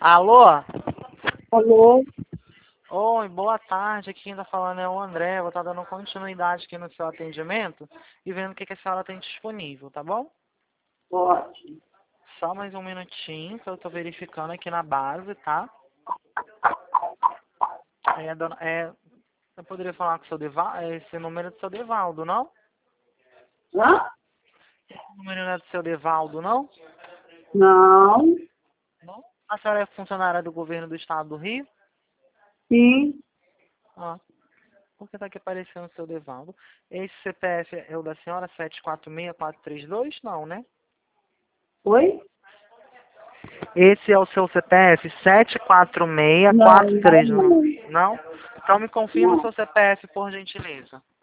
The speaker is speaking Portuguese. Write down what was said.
Alô? Alô? Oi, boa tarde. Aqui quem tá falando é o André. Vou estar dando continuidade aqui no seu atendimento e vendo o que a senhora tem disponível, tá bom? Ótimo. Só mais um minutinho que eu tô verificando aqui na base, tá? Eu poderia falar com o seu Devaldo? Esse número é do seu Devaldo, não? Hã? Esse número não é do seu Devaldo, não? Não. Não? A senhora é funcionária do governo do estado do Rio? Sim. Ah, porque tá aqui aparecendo o seu Devaldo. Esse CPF é o da senhora, 746432? Não, né? Oi? Esse é o seu CPF, Não, não, 746432, não. não? Então me confirma o Não. seu CPF, por gentileza.